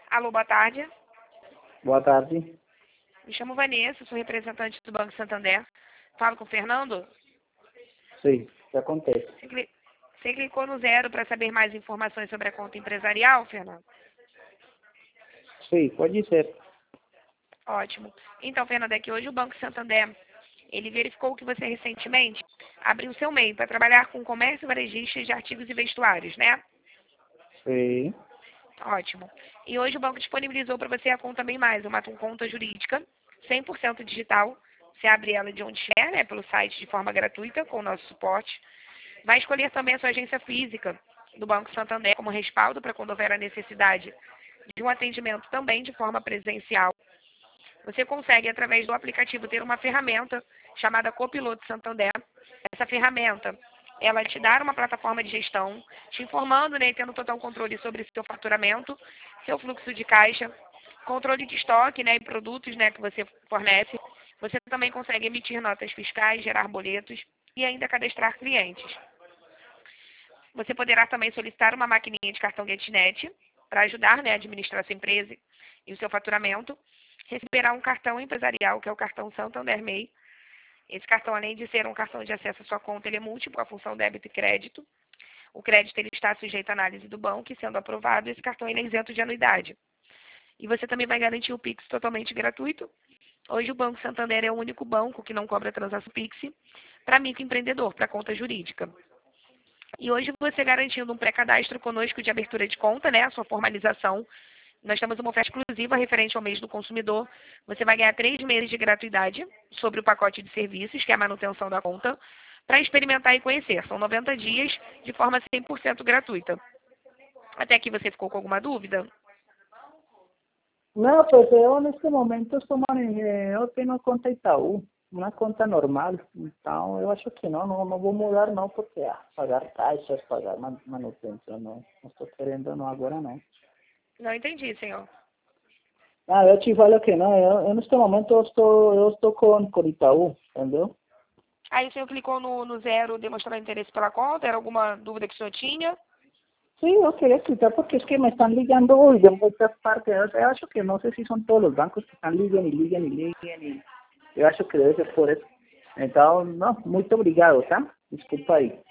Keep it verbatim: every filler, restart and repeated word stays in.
Alô, boa tarde. Boa tarde. Me chamo Vanessa, sou representante do Banco Santander. Falo com o Fernando? Sim, o que acontece? Você, cli- Você clicou no zero para saber mais informações sobre a conta empresarial, Fernando? Sim, pode ser. Ótimo. Então, Fernando, é que hoje o Banco Santander, ele verificou que você recentemente abriu seu MEI para trabalhar com comércio varejista de artigos e vestuários, né? Sim. Ótimo. E hoje o banco disponibilizou para você a conta Bem Mais, uma conta jurídica, cem por cento digital. Você abre ela de onde estiver, né, pelo site de forma gratuita, com o nosso suporte. Vai escolher também a sua agência física do Banco Santander como respaldo para quando houver a necessidade de um atendimento também de forma presencial. Você consegue, através do aplicativo, ter uma ferramenta chamada Copiloto Santander. Essa ferramenta, ela te dá uma plataforma de gestão, te informando, né, e tendo total controle sobre seu faturamento, seu fluxo de caixa, controle de estoque, né, e produtos, né, que você fornece. Você também consegue emitir notas fiscais, gerar boletos e ainda cadastrar clientes. Você poderá também solicitar uma maquininha de cartão GetNet para ajudar, né, a administrar sua empresa e o seu faturamento. Receberá um cartão empresarial, que é o cartão Santander MEI. Esse cartão, além de ser um cartão de acesso à sua conta, ele é múltiplo, com a função débito e crédito. O crédito ele está sujeito à análise do banco e, sendo aprovado, esse cartão ele é isento de anuidade. E você também vai garantir o Pix totalmente gratuito. Hoje o Banco Santander é o único banco que não cobra transação Pix para microempreendedor, para conta jurídica. E hoje você garantindo um pré-cadastro conosco de abertura de conta, né, a sua formalização. Nós temos uma oferta exclusiva referente ao mês do consumidor. Você vai ganhar três meses de gratuidade sobre o pacote de serviços, que é a manutenção da conta, para experimentar e conhecer. São noventa dias de forma cem por cento gratuita. Até aqui você ficou com alguma dúvida? Não, pues eu neste momento estou mane- eh, eu tenho conta Itaú, uma conta normal, então eu acho que não, não, não vou mudar não, porque ah, pagar taxas, pagar man- manutenção, não, não estou querendo não agora não. Não entendi, senhor. Ah, eu te falo que não, eu, eu neste momento eu estou, eu estou com, com Itaú, entendeu? Aí o senhor clicou no, no zero demonstrando interesse pela conta? Era alguma dúvida que o senhor tinha? Sim, eu queria explicar porque es que me están ligando hoy de muchas partes. O sea, yo acho que no sé si son todos los bancos que están ligando y ligando y ligando. Y yo acho que debe ser por eso. Entonces, no, muito obrigado, tá? Desculpa aí.